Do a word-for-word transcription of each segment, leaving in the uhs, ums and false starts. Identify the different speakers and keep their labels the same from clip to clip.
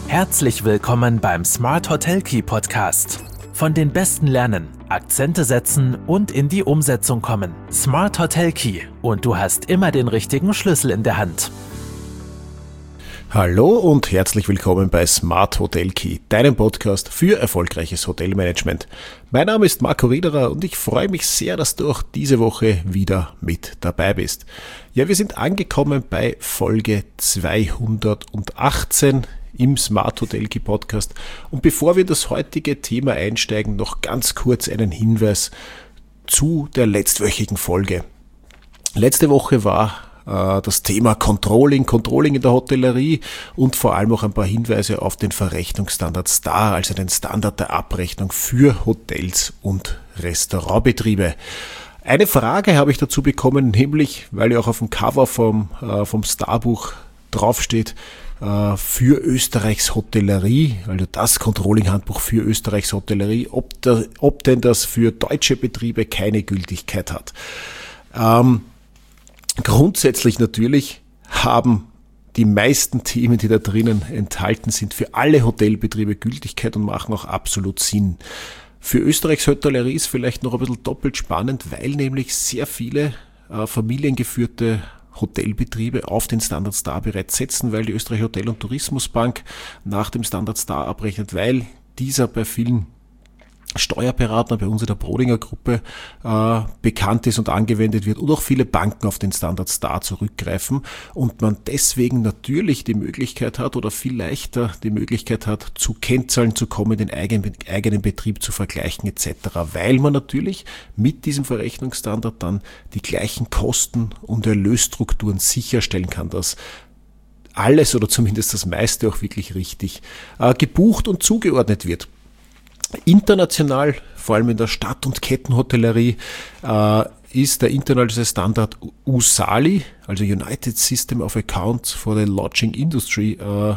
Speaker 1: Herzlich willkommen beim Smart Hotel Key Podcast. Von den Besten lernen, Akzente setzen und in die Umsetzung kommen. Smart Hotel Key und du hast immer den richtigen Schlüssel in der Hand.
Speaker 2: Hallo und herzlich willkommen bei Smart Hotel Key, deinem Podcast für erfolgreiches Hotelmanagement. Mein Name ist Marco Riederer und ich freue mich sehr, dass du auch diese Woche wieder mit dabei bist. Ja, wir sind angekommen bei Folge zweihundertachtzehn im Smart Hotel Key Podcast. Und bevor wir in das heutige Thema einsteigen, noch ganz kurz einen Hinweis zu der letztwöchigen Folge. Letzte Woche war das Thema Controlling, Controlling in der Hotellerie und vor allem auch ein paar Hinweise auf den Verrechnungsstandard STAR, also den Standard der Abrechnung für Hotels und Restaurantbetriebe. Eine Frage habe ich dazu bekommen, nämlich, weil ja auch auf dem Cover vom, äh, vom STAR-Buch draufsteht, äh, für Österreichs Hotellerie, also das Controlling-Handbuch für Österreichs Hotellerie, ob, der, ob denn das für deutsche Betriebe keine Gültigkeit hat. Ähm, Grundsätzlich natürlich haben die meisten Themen, die da drinnen enthalten sind, für alle Hotelbetriebe Gültigkeit und machen auch absolut Sinn. Für Österreichs Hotellerie ist vielleicht noch ein bisschen doppelt spannend, weil nämlich sehr viele äh, familiengeführte Hotelbetriebe auf den Standard STAR bereits setzen, weil die Österreichische Hotel- und Tourismusbank nach dem Standard STAR abrechnet, weil dieser bei vielen Steuerberater bei uns in der Brodinger Gruppe äh, bekannt ist und angewendet wird und auch viele Banken auf den Standard STAR zurückgreifen und man deswegen natürlich die Möglichkeit hat oder viel leichter die Möglichkeit hat, zu Kennzahlen zu kommen, den eigenen, eigenen Betrieb zu vergleichen et cetera, weil man natürlich mit diesem Verrechnungsstandard dann die gleichen Kosten und Erlösstrukturen sicherstellen kann, dass alles oder zumindest das meiste auch wirklich richtig äh, gebucht und zugeordnet wird. International, vor allem in der Stadt- und Kettenhotellerie, äh, ist der internationale Standard U S A L I, also United System of Accounts for the Lodging Industry, äh,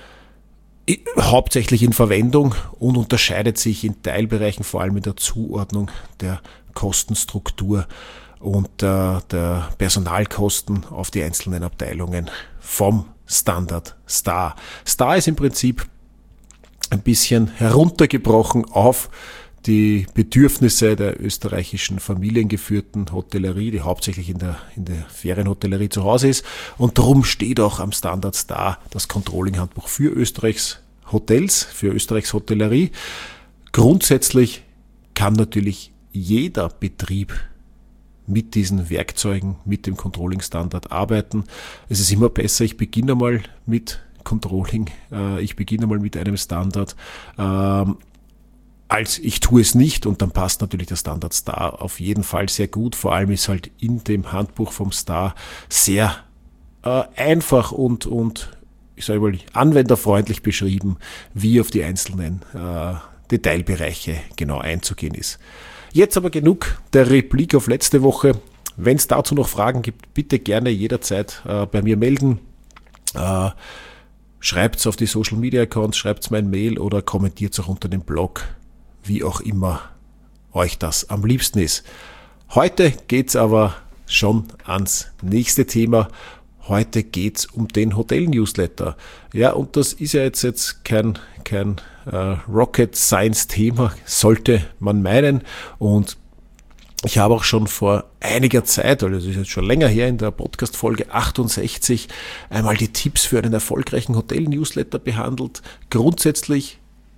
Speaker 2: hauptsächlich in Verwendung und unterscheidet sich in Teilbereichen vor allem in der Zuordnung der Kostenstruktur und äh, der Personalkosten auf die einzelnen Abteilungen vom Standard STAR. STAR ist im Prinzip ein bisschen heruntergebrochen auf die Bedürfnisse der österreichischen familiengeführten Hotellerie, die hauptsächlich in der, in der Ferienhotellerie zu Hause ist. Und darum steht auch am Standard STAR das Controlling-Handbuch für Österreichs Hotels, für Österreichs Hotellerie. Grundsätzlich kann natürlich jeder Betrieb mit diesen Werkzeugen, mit dem Controlling-Standard arbeiten. Es ist immer besser, ich beginne mal mit Controlling, ich beginne mal mit einem Standard, ähm, als ich tue es nicht und dann passt natürlich der Standard STAR auf jeden Fall sehr gut. Vor allem ist halt in dem Handbuch vom STAR sehr äh, einfach und, und ich sage mal anwenderfreundlich beschrieben, wie auf die einzelnen äh, Detailbereiche genau einzugehen ist. Jetzt aber genug der Replik auf letzte Woche. Wenn es dazu noch Fragen gibt, bitte gerne jederzeit äh, bei mir melden. Äh, Schreibt's auf die Social Media Accounts, schreibt's mein Mail oder kommentiert auch unter dem Blog, wie auch immer euch das am liebsten ist. Heute geht's aber schon ans nächste Thema. Heute geht's um den Hotel-Newsletter. Ja, und das ist ja jetzt, jetzt kein, kein äh, Rocket Science Thema, sollte man meinen. Und ich habe auch schon vor einiger Zeit, also das ist jetzt schon länger her, in der Podcast-Folge achtundsechzig einmal die Tipps für einen erfolgreichen Hotel-Newsletter behandelt. Grundsätzlich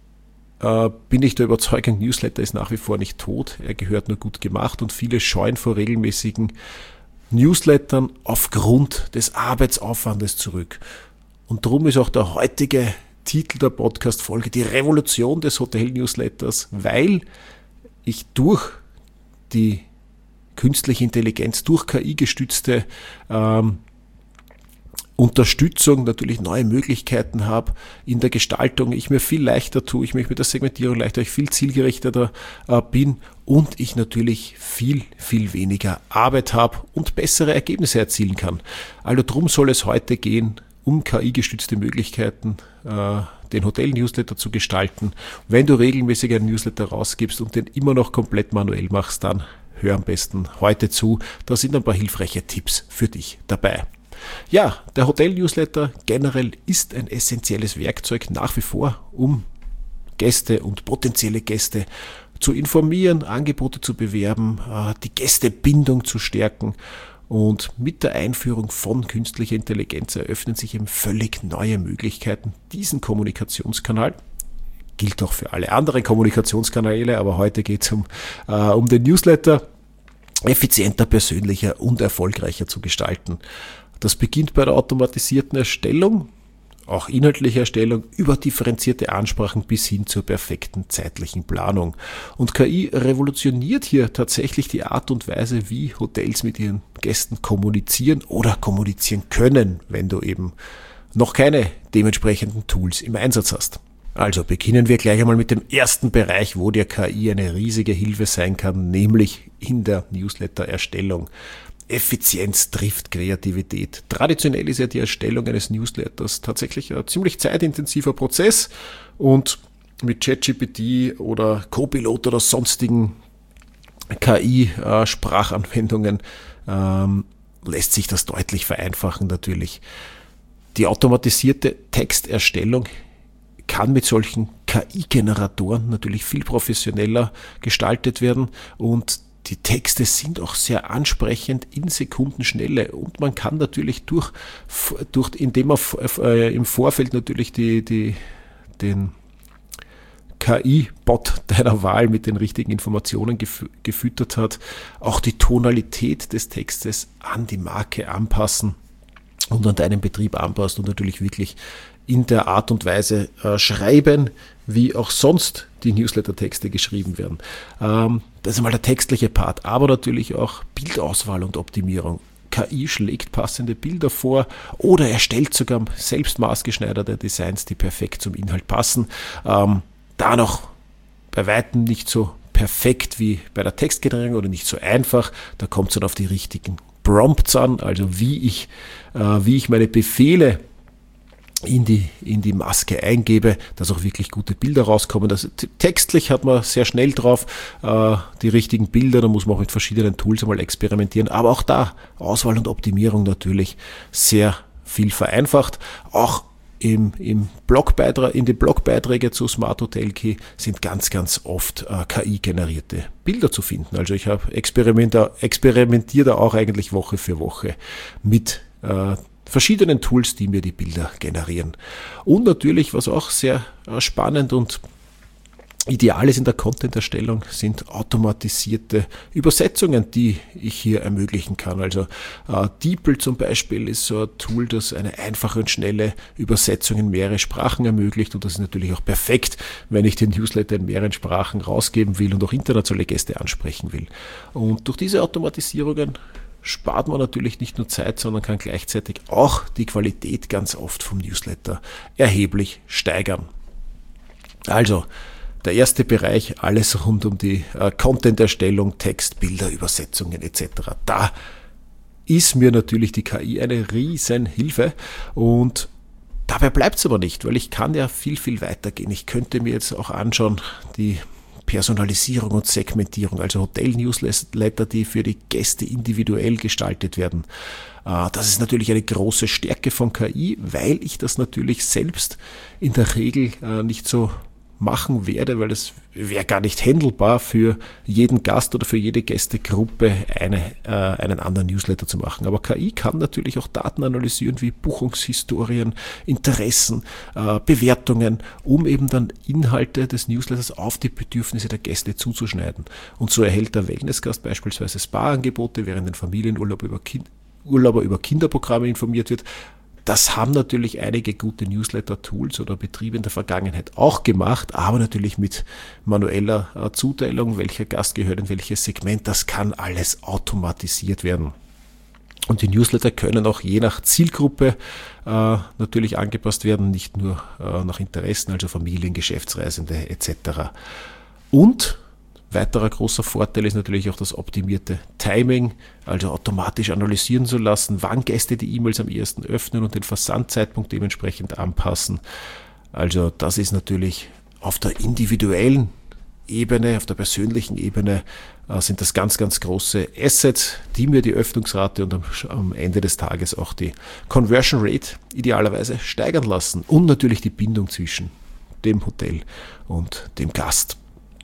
Speaker 2: äh, bin ich der Überzeugung, Newsletter ist nach wie vor nicht tot, er gehört nur gut gemacht und viele scheuen vor regelmäßigen Newslettern aufgrund des Arbeitsaufwandes zurück. Und darum ist auch der heutige Titel der Podcast-Folge die Revolution des Hotel-Newsletters, weil ich durch die künstliche Intelligenz, durch K I gestützte ähm, Unterstützung natürlich neue Möglichkeiten habe in der Gestaltung, ich mir viel leichter tue, ich mich mit der Segmentierung leichter, ich viel zielgerichteter äh, bin und ich natürlich viel, viel weniger Arbeit habe und bessere Ergebnisse erzielen kann. Also drum soll es heute gehen, um K I-gestützte Möglichkeiten, äh, den Hotel-Newsletter zu gestalten. Wenn du regelmäßig einen Newsletter rausgibst und den immer noch komplett manuell machst, dann hör am besten heute zu. Da sind ein paar hilfreiche Tipps für dich dabei. Ja, der Hotel-Newsletter generell ist ein essentielles Werkzeug nach wie vor, um Gäste und potenzielle Gäste zu informieren, Angebote zu bewerben, die Gästebindung zu stärken. Und mit der Einführung von künstlicher Intelligenz eröffnen sich eben völlig neue Möglichkeiten, diesen Kommunikationskanal, gilt auch für alle anderen Kommunikationskanäle, aber heute geht es um, äh, um den Newsletter, effizienter, persönlicher und erfolgreicher zu gestalten. Das beginnt bei der automatisierten Erstellung, auch inhaltliche Erstellung, über differenzierte Ansprachen bis hin zur perfekten zeitlichen Planung. Und K I revolutioniert hier tatsächlich die Art und Weise, wie Hotels mit ihren Gästen kommunizieren oder kommunizieren können, wenn du eben noch keine dementsprechenden Tools im Einsatz hast. Also beginnen wir gleich einmal mit dem ersten Bereich, wo dir K I eine riesige Hilfe sein kann, nämlich in der Newsletter-Erstellung. Effizienz trifft Kreativität. Traditionell ist ja die Erstellung eines Newsletters tatsächlich ein ziemlich zeitintensiver Prozess und mit ChatGPT oder Copilot oder sonstigen K I-Sprachanwendungen ähm, lässt sich das deutlich vereinfachen natürlich. Die automatisierte Texterstellung kann mit solchen K I-Generatoren natürlich viel professioneller gestaltet werden und die Texte sind auch sehr ansprechend in Sekundenschnelle und man kann natürlich durch, durch indem man äh, im Vorfeld natürlich die, die, den K I-Bot deiner Wahl mit den richtigen Informationen gef- gefüttert hat, auch die Tonalität des Textes an die Marke anpassen und an deinen Betrieb anpasst und natürlich wirklich in der Art und Weise äh, schreiben, wie auch sonst die Newsletter-Texte geschrieben werden. Ähm, das ist einmal der textliche Part, aber natürlich auch Bildauswahl und Optimierung. K I schlägt passende Bilder vor oder erstellt sogar selbst maßgeschneiderte Designs, die perfekt zum Inhalt passen. Ähm, da noch bei weitem nicht so perfekt wie bei der Textgenerierung oder nicht so einfach. Da kommt es dann auf die richtigen Prompts an, also wie ich, äh, wie ich meine Befehle in die, in die Maske eingebe, dass auch wirklich gute Bilder rauskommen. Das, textlich hat man sehr schnell drauf, äh, die richtigen Bilder, da muss man auch mit verschiedenen Tools einmal experimentieren, aber auch da Auswahl und Optimierung natürlich sehr viel vereinfacht. Auch im, im Blogbeitrag, in den Blogbeiträgen zu Smart Hotel Key sind ganz, ganz oft äh, K I-generierte Bilder zu finden. Also ich habe experimentiere experimentiere da auch eigentlich Woche für Woche mit äh, verschiedenen Tools, die mir die Bilder generieren. Und natürlich, was auch sehr spannend und ideal ist in der Content-Erstellung, sind automatisierte Übersetzungen, die ich hier ermöglichen kann. Also äh, DeepL zum Beispiel ist so ein Tool, das eine einfache und schnelle Übersetzung in mehrere Sprachen ermöglicht und das ist natürlich auch perfekt, wenn ich den Newsletter in mehreren Sprachen rausgeben will und auch internationale Gäste ansprechen will. Und durch diese Automatisierungen spart man natürlich nicht nur Zeit, sondern kann gleichzeitig auch die Qualität ganz oft vom Newsletter erheblich steigern. Also, der erste Bereich, alles rund um die äh, Content-Erstellung, Text, Bilder, Übersetzungen et cetera. Da ist mir natürlich die K I eine riesen Hilfe und dabei bleibt es aber nicht, weil ich kann ja viel, viel weiter gehen. Ich könnte mir jetzt auch anschauen, die Personalisierung und Segmentierung, also Hotel-Newsletter, die für die Gäste individuell gestaltet werden. Das ist natürlich eine große Stärke von K I, weil ich das natürlich selbst in der Regel nicht so machen werde, weil es wäre gar nicht handelbar für jeden Gast oder für jede Gästegruppe eine, äh, einen anderen Newsletter zu machen. Aber K I kann natürlich auch Daten analysieren wie Buchungshistorien, Interessen, äh, Bewertungen, um eben dann Inhalte des Newsletters auf die Bedürfnisse der Gäste zuzuschneiden. Und so erhält der Wellnessgast beispielsweise Spa-Angebote, während ein Familienurlaub über kind- Urlauber über Kinderprogramme informiert wird. Das haben natürlich einige gute Newsletter-Tools oder Betriebe in der Vergangenheit auch gemacht, aber natürlich mit manueller äh, Zuteilung, welcher Gast gehört in welches Segment, das kann alles automatisiert werden. Und die Newsletter können auch je nach Zielgruppe äh, natürlich angepasst werden, nicht nur äh, nach Interessen, also Familien, Geschäftsreisende et cetera. Und weiterer großer Vorteil ist natürlich auch das optimierte Timing, also automatisch analysieren zu lassen, wann Gäste die E-Mails am ehesten öffnen und den Versandzeitpunkt dementsprechend anpassen. Also das ist natürlich auf der individuellen Ebene, auf der persönlichen Ebene äh, sind das ganz, ganz große Assets, die mir die Öffnungsrate und am, am Ende des Tages auch die Conversion Rate idealerweise steigern lassen und natürlich die Bindung zwischen dem Hotel und dem Gast.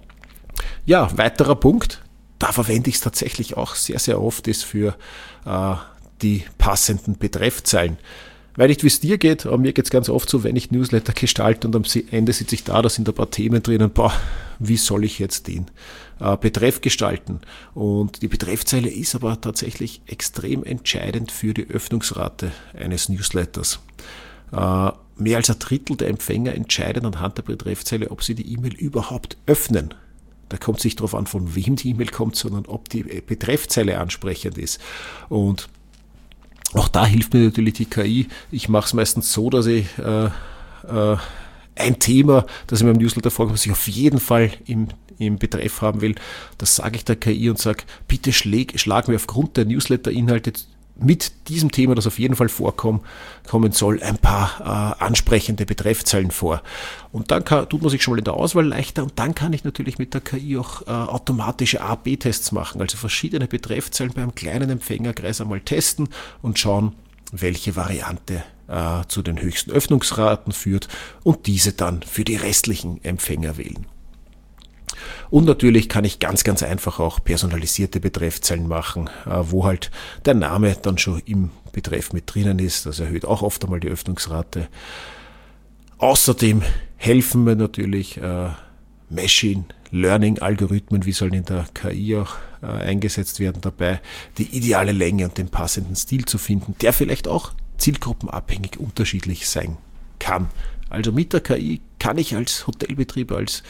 Speaker 2: Ja, weiterer Punkt, da verwende ich es tatsächlich auch sehr, sehr oft, ist für äh, die passenden Betreffzeilen. Weil nicht, wie es dir geht, aber mir geht es ganz oft so, wenn ich Newsletter gestalte und am Ende sitze ich da, da sind ein paar Themen drinnen, boah, wie soll ich jetzt den äh, Betreff gestalten? Und die Betreffzeile ist aber tatsächlich extrem entscheidend für die Öffnungsrate eines Newsletters. Äh, mehr als ein Drittel der Empfänger entscheiden anhand der Betreffzeile, ob sie die E-Mail überhaupt öffnen. Da kommt es nicht darauf an, von wem die E-Mail kommt, sondern ob die Betreffzeile ansprechend ist. Und auch da hilft mir natürlich die K I. Ich mache es meistens so, dass ich äh, äh, ein Thema, das in meinem Newsletter vorkommt, was ich auf jeden Fall im, im Betreff haben will, das sage ich der K I und sage, bitte schläg, schlag mir aufgrund der Newsletter-Inhalte mit diesem Thema, das auf jeden Fall vorkommen kommen soll, ein paar äh, ansprechende Betreffzeilen vor. Und dann kann, tut man sich schon mal in der Auswahl leichter und dann kann ich natürlich mit der K I auch äh, automatische A B Tests machen, also verschiedene Betreffzeilen beim kleinen Empfängerkreis einmal testen und schauen, welche Variante äh, zu den höchsten Öffnungsraten führt und diese dann für die restlichen Empfänger wählen. Und natürlich kann ich ganz, ganz einfach auch personalisierte Betreffzeilen machen, wo halt der Name dann schon im Betreff mit drinnen ist. Das erhöht auch oft einmal die Öffnungsrate. Außerdem helfen mir natürlich äh, Machine Learning Algorithmen, wie sollen in der K I auch äh, eingesetzt werden, dabei die ideale Länge und den passenden Stil zu finden, der vielleicht auch zielgruppenabhängig unterschiedlich sein kann. Also mit der K I kann ich als Hotelbetrieb, als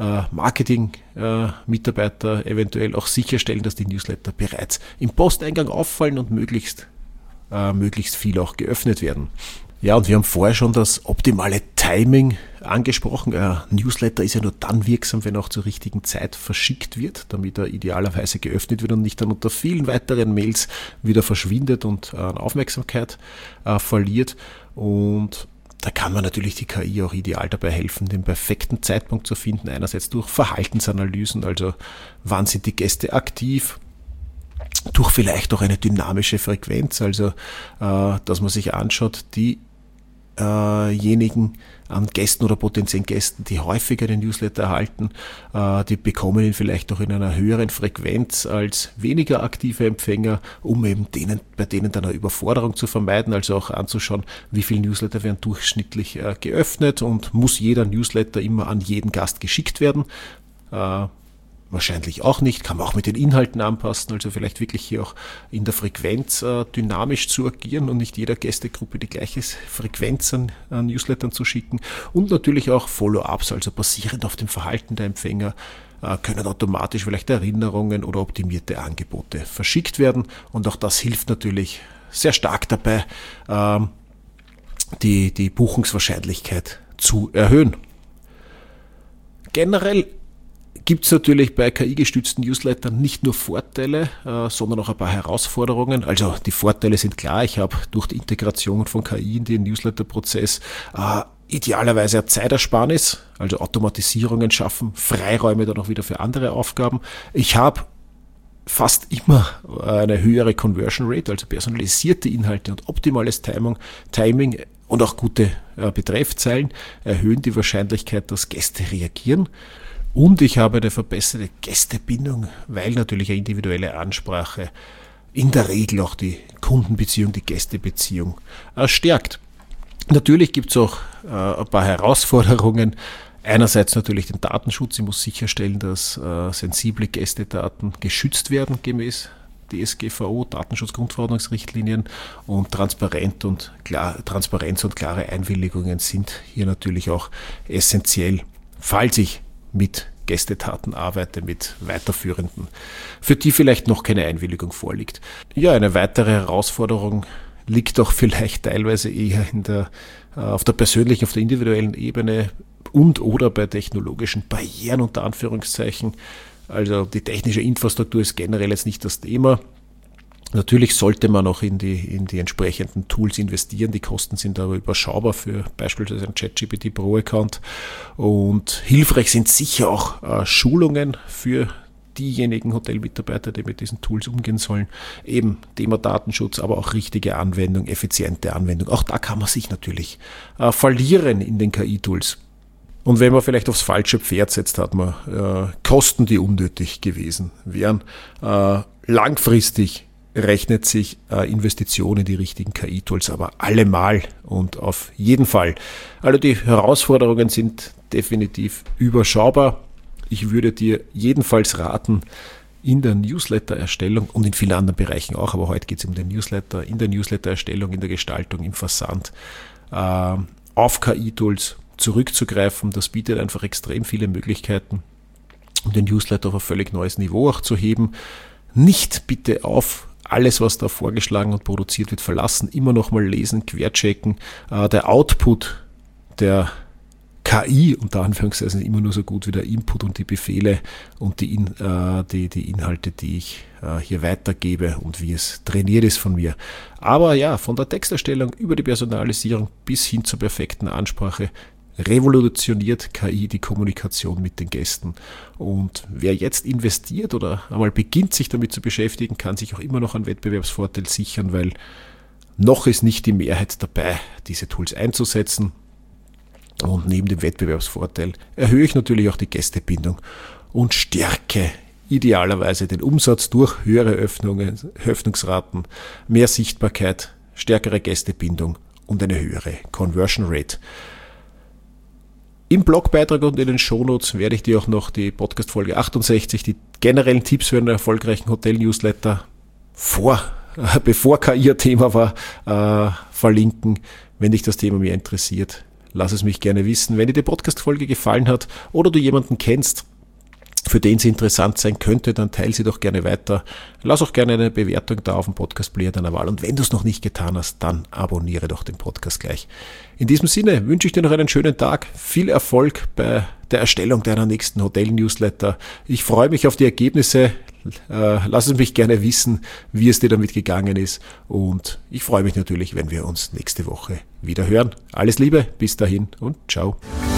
Speaker 2: Marketing-Mitarbeiter eventuell auch sicherstellen, dass die Newsletter bereits im Posteingang auffallen und möglichst, äh, möglichst viel auch geöffnet werden. Ja, und wir haben vorher schon das optimale Timing angesprochen. Ein Newsletter ist ja nur dann wirksam, wenn auch zur richtigen Zeit verschickt wird, damit er idealerweise geöffnet wird und nicht dann unter vielen weiteren Mails wieder verschwindet und an Aufmerksamkeit äh, verliert. Und da kann man natürlich die K I auch ideal dabei helfen, den perfekten Zeitpunkt zu finden. Einerseits durch Verhaltensanalysen, also wann sind die Gäste aktiv, durch vielleicht auch eine dynamische Frequenz, also äh, dass man sich anschaut, diejenigen an Gästen oder potenziellen Gästen, die häufiger den Newsletter erhalten, äh, die bekommen ihn vielleicht auch in einer höheren Frequenz als weniger aktive Empfänger, um eben denen, bei denen dann eine Überforderung zu vermeiden, also auch anzuschauen, wie viele Newsletter werden durchschnittlich äh, geöffnet und muss jeder Newsletter immer an jeden Gast geschickt werden. Äh, Wahrscheinlich auch nicht, kann man auch mit den Inhalten anpassen, also vielleicht wirklich hier auch in der Frequenz äh, dynamisch zu agieren und nicht jeder Gästegruppe die gleiche Frequenz an, an Newslettern zu schicken. Und natürlich auch Follow-ups, also basierend auf dem Verhalten der Empfänger, äh, können automatisch vielleicht Erinnerungen oder optimierte Angebote verschickt werden. Und auch das hilft natürlich sehr stark dabei, äh, die, die Buchungswahrscheinlichkeit zu erhöhen. Generell gibt es natürlich bei K I-gestützten Newslettern nicht nur Vorteile, äh, sondern auch ein paar Herausforderungen. Also die Vorteile sind klar, ich habe durch die Integration von K I in den Newsletter-Prozess äh, idealerweise eine Zeitersparnis, also Automatisierungen schaffen, Freiräume dann auch wieder für andere Aufgaben. Ich habe fast immer eine höhere Conversion Rate, also personalisierte Inhalte und optimales Timing, Timing und auch gute äh, Betreffzeilen erhöhen die Wahrscheinlichkeit, dass Gäste reagieren. Und ich habe eine verbesserte Gästebindung, weil natürlich eine individuelle Ansprache in der Regel auch die Kundenbeziehung, die Gästebeziehung äh, stärkt. Natürlich gibt es auch äh, ein paar Herausforderungen. Einerseits natürlich den Datenschutz. Ich muss sicherstellen, dass äh, sensible Gästedaten geschützt werden gemäß D S G V O, Datenschutzgrundverordnungsrichtlinien, und transparent und klar, Transparenz und klare Einwilligungen sind hier natürlich auch essentiell, falls ich mit Gästedaten arbeite, mit weiterführenden, für die vielleicht noch keine Einwilligung vorliegt. Ja, eine weitere Herausforderung liegt auch vielleicht teilweise eher in der, auf der persönlichen, auf der individuellen Ebene und oder bei technologischen Barrieren unter Anführungszeichen. Also die technische Infrastruktur ist generell jetzt nicht das Thema. Natürlich sollte man auch in die, in die entsprechenden Tools investieren. Die Kosten sind aber überschaubar für beispielsweise einen ChatGPT Pro-Account. Und hilfreich sind sicher auch äh, Schulungen für diejenigen Hotelmitarbeiter, die mit diesen Tools umgehen sollen. Eben Thema Datenschutz, aber auch richtige Anwendung, effiziente Anwendung. Auch da kann man sich natürlich äh, verlieren in den K I-Tools. Und wenn man vielleicht aufs falsche Pferd setzt, hat man äh, Kosten, die unnötig gewesen wären. Äh, langfristig rechnet sich äh, Investition in die richtigen K I-Tools aber allemal und auf jeden Fall. Also die Herausforderungen sind definitiv überschaubar. Ich würde dir jedenfalls raten, in der Newsletter-Erstellung und in vielen anderen Bereichen auch, aber heute geht es um den Newsletter, in der Newsletter-Erstellung, in der Gestaltung, im Versand, äh, auf K I-Tools zurückzugreifen. Das bietet einfach extrem viele Möglichkeiten, um den Newsletter auf ein völlig neues Niveau auch zu heben. Nicht bitte auf alles, was da vorgeschlagen und produziert wird, verlassen. Immer noch mal lesen, querchecken. Äh, der Output der K I, unter Anführungszeichen, immer nur so gut wie der Input und die Befehle und die, In, äh, die, die Inhalte, die ich äh, hier weitergebe und wie es trainiert ist von mir. Aber ja, von der Texterstellung über die Personalisierung bis hin zur perfekten Ansprache revolutioniert K I die Kommunikation mit den Gästen. Und wer jetzt investiert oder einmal beginnt, sich damit zu beschäftigen, kann sich auch immer noch einen Wettbewerbsvorteil sichern, weil noch ist nicht die Mehrheit dabei, diese Tools einzusetzen. Und neben dem Wettbewerbsvorteil erhöhe ich natürlich auch die Gästebindung und stärke idealerweise den Umsatz durch höhere Öffnungen, Öffnungsraten, mehr Sichtbarkeit, stärkere Gästebindung und eine höhere Conversion Rate. Im Blogbeitrag und in den Shownotes werde ich dir auch noch die Podcast-Folge achtundsechzig, die generellen Tipps für einen erfolgreichen Hotel-Newsletter vor, äh, bevor K I ein Thema war, äh, verlinken. Wenn dich das Thema mehr interessiert, lass es mich gerne wissen. Wenn dir die Podcast-Folge gefallen hat oder du jemanden kennst, für den sie interessant sein könnte, dann teile sie doch gerne weiter. Lass auch gerne eine Bewertung da auf dem Podcast-Player deiner Wahl. Und wenn du es noch nicht getan hast, dann abonniere doch den Podcast gleich. In diesem Sinne wünsche ich dir noch einen schönen Tag. Viel Erfolg bei der Erstellung deiner nächsten Hotel-Newsletter. Ich freue mich auf die Ergebnisse. Lass es mich gerne wissen, wie es dir damit gegangen ist. Und ich freue mich natürlich, wenn wir uns nächste Woche wieder hören. Alles Liebe, bis dahin und ciao.